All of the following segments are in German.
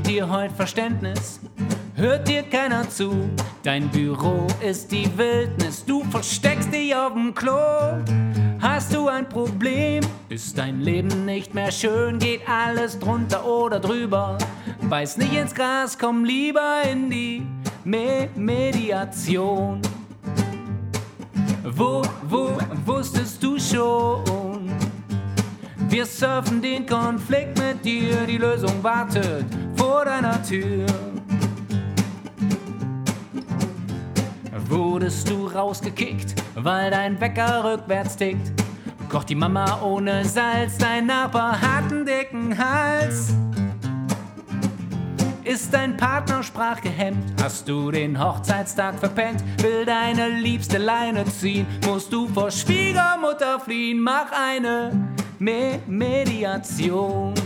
schenkt dir heut Verständnis, hört dir keiner zu. Dein Büro ist die Wildnis, du versteckst dich auf dem Klo. Hast du ein Problem, ist dein Leben nicht mehr schön, geht alles drunter oder drüber. Beiß nicht ins Gras, komm lieber in die Mediation. Wo wusstest du schon? Wir surfen den Konflikt mit dir, die Lösung wartet vor deiner Tür. Wurdest du rausgekickt, weil dein Wecker rückwärts tickt? Kocht die Mama ohne Salz, dein Nachbar hat einen dicken Hals. Ist dein Partner sprachgehemmt? Hast du den Hochzeitstag verpennt? Will deine Liebste Leine ziehen? Musst du vor Schwiegermutter fliehen? Mach eine Mediation.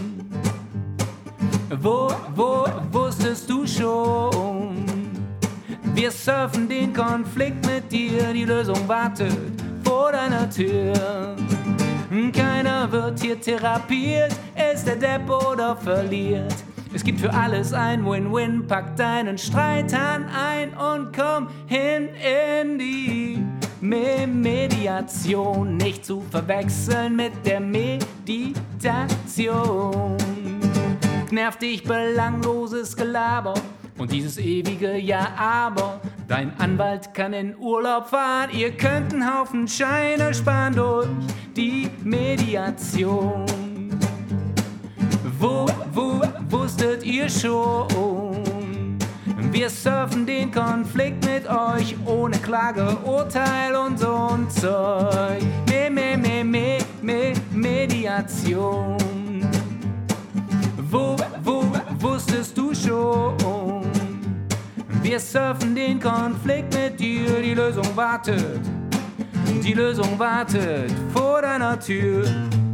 Wo wusstest du schon? Wir surfen den Konflikt mit dir, die Lösung wartet vor deiner Tür. Keiner wird hier therapiert, ist der Depp oder verliert. Es gibt für alles ein Win-Win, pack deinen Streithahn ein und komm hin in die Mediation. Nicht zu verwechseln mit der Meditation. Nervt dich belangloses Gelaber und dieses ewige Ja, aber dein Anwalt kann in Urlaub fahren. Ihr könnt einen Haufen Scheine sparen durch die Mediation. Wo wusstet ihr schon? Wir surfen den Konflikt mit euch ohne Klage, Urteil und so ein Zeug. Mediation. Wo wusstest du schon? Wir surfen den Konflikt mit dir, die Lösung wartet vor deiner Tür.